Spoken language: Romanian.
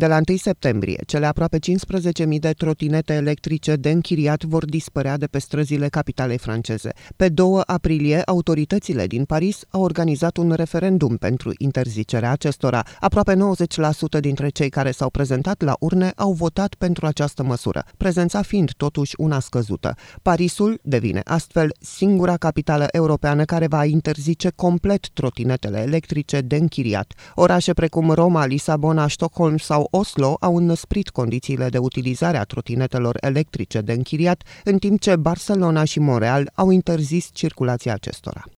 De la 1 septembrie, cele aproape 15.000 de trotinete electrice de închiriat vor dispărea de pe străzile capitalei franceze. Pe 2 aprilie, autoritățile din Paris au organizat un referendum pentru interzicerea acestora. Aproape 90% dintre cei care s-au prezentat la urne au votat pentru această măsură, prezența fiind totuși una scăzută. Parisul devine astfel singura capitală europeană care va interzice complet trotinetele electrice de închiriat. Orașe precum Roma, Lisabona, Stockholm sau Oslo au înăsprit condițiile de utilizare a trotinetelor electrice de închiriat, în timp ce Barcelona și Montreal au interzis circulația acestora.